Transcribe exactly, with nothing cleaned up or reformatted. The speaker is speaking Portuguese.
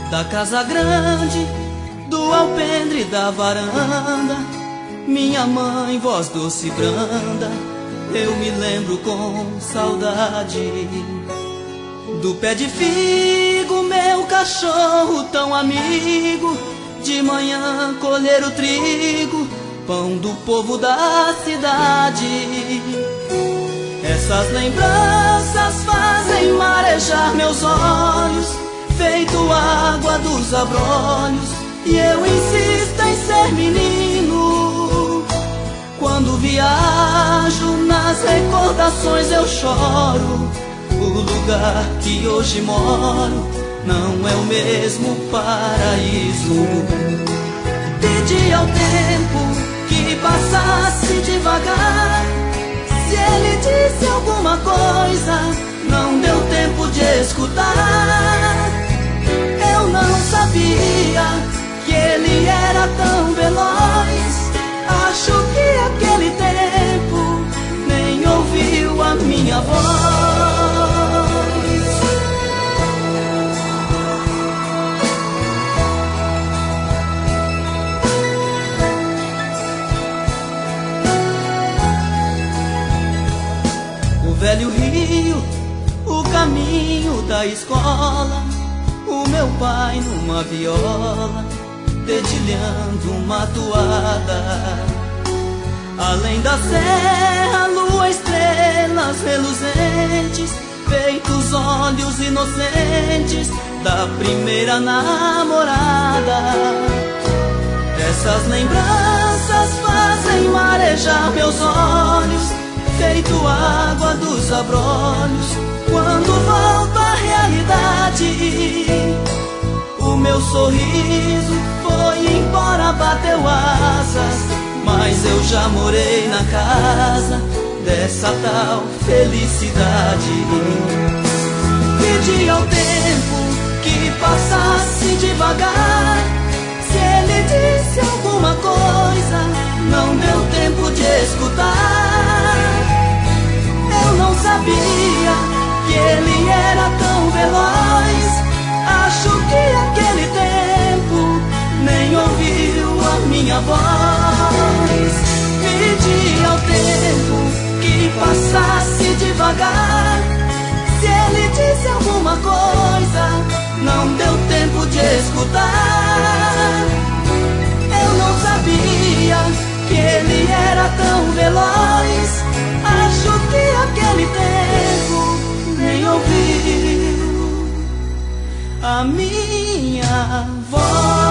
Da casa grande, do alpendre da varanda, minha mãe, voz doce e branda, eu me lembro com saudade. Do pé de figo, meu cachorro tão amigo, de manhã colher o trigo, pão do povo da cidade. Essas lembranças fazem marejar meus olhos, feito água dos abrolhos, e eu insisto em ser menino. Quando viajo nas recordações eu choro, o lugar que hoje moro não é o mesmo paraíso. Pedi ao tempo que passasse devagar, se ele disse alguma coisa, não deu tempo de escutar. Eu não sabia que ele era tão veloz, acho que aquele tempo nem ouviu a minha voz. O velho rio, o caminho da escola, o meu pai numa viola, dedilhando uma toada. Além da serra, lua, estrelas reluzentes, feitos olhos inocentes da primeira namorada. Essas lembranças fazem marejar meus olhos, feito água dos abrolhos, quando volto à realidade. O meu sorriso foi embora, bateu asas, mas eu já morei na casa dessa tal felicidade. Pedi ao tempo que passasse devagar, se ele disse alguma coisa, não deu tempo de escutar. Eu não sabia que ele era tão veloz, acho que aquele tempo nem ouviu a minha voz. Pedi ao tempo que passasse devagar, se ele disse alguma coisa, não deu tempo de escutar. Eu não sabia que ele era tão veloz, acho que aquele tempo nem ouviu a minha voz.